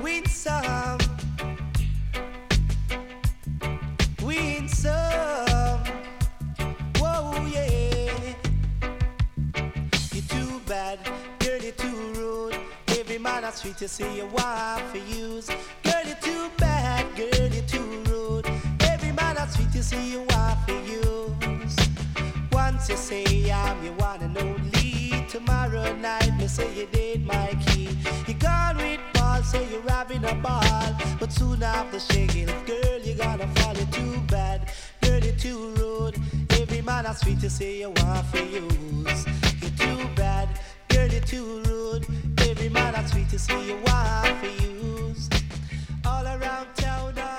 win some, win some. Whoa, yeah. You're too bad, girl, you're too rude. Every man that's sweet you say you want for use. Girl, you're too bad, girl, you're too rude. Every man that's sweet you say you want for use. Once you say I'm your one and only, tomorrow night me say you did my key. You gone with Paul, say you're having a ball, but soon after shaking, girl, you gonna fall. You're too bad, girl, you're too rude. Every man that's sweet you say you want for use. You're too bad, girl, you're too rude. Every man that's sweet you say you want for use. All around town.